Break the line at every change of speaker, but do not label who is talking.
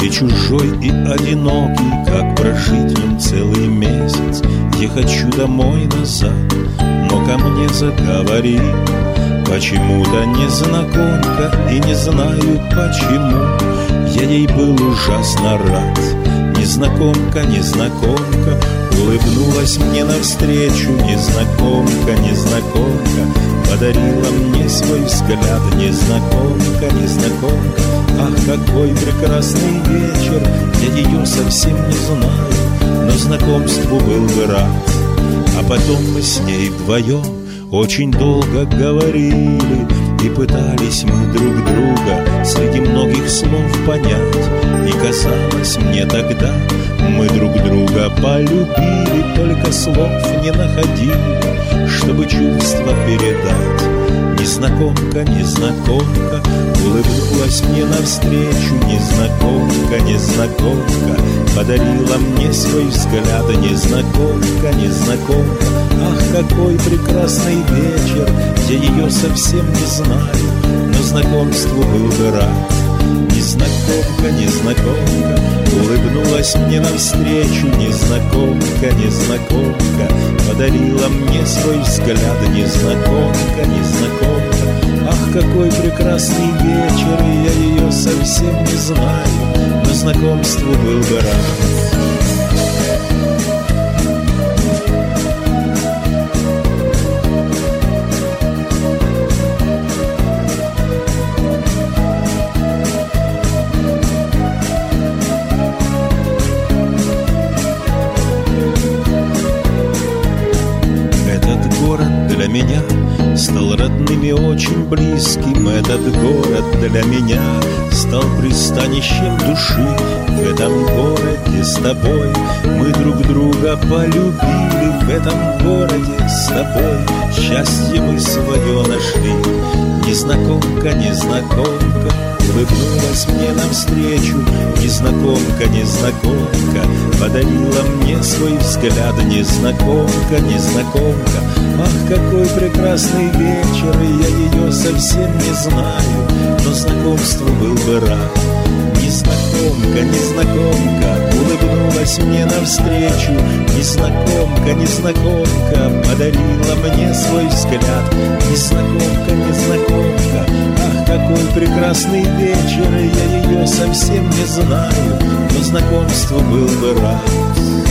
И чужой, и одинокий, как прожить в нем целый месяц. Я хочу домой назад, но ко мне заговорил почему-то незнакомка, и не знаю почему я ей был ужасно рад. Незнакомка, незнакомка улыбнулась мне навстречу. Незнакомка, незнакомка подарила мне свой взгляд. Незнакомка, незнакомка, ах, какой прекрасный вечер. Я ее совсем не знаю, но знакомству был бы рад. А потом мы с ней вдвоем очень долго говорили, и пытались мы друг друга среди многих слов понять. И казалось мне тогда, мы друг друга полюбили, только слов не находили, чтобы чувства передать. Незнакомка, незнакомка улыбнулась мне навстречу. Незнакомка, незнакомка подарила мне свой взгляд. Незнакомка, незнакомка, ах, какой прекрасный вечер. Я ее совсем не знаю, но знакомству был бы рад. Незнакомка, незнакомка улыбнулась мне навстречу. Незнакомка, незнакомка подарила мне свой взгляд. Незнакомка, незнакомка, ах, какой прекрасный вечер. Я ее совсем не знаю, но знакомству был бы рад. Для меня стал родным и очень близким. Этот город для меня стал пристанищем души. В этом городе с тобой мы друг друга полюбили. В этом городе с тобой счастье мы свое нашли. Незнакомка, незнакомка улыбнулась мне навстречу. Незнакомка, незнакомка подарила мне свой взгляд. Незнакомка, незнакомка, ах, какой прекрасный вечер. Я ее совсем не знаю, но знакомству был бы рад. Незнакомка, незнакомка улыбнулась мне навстречу. Незнакомка, незнакомка подарила мне свой взгляд. Незнакомка, незнакомка, ах, какой прекрасный вечер. Я ее совсем не знаю, но знакомству был бы рад.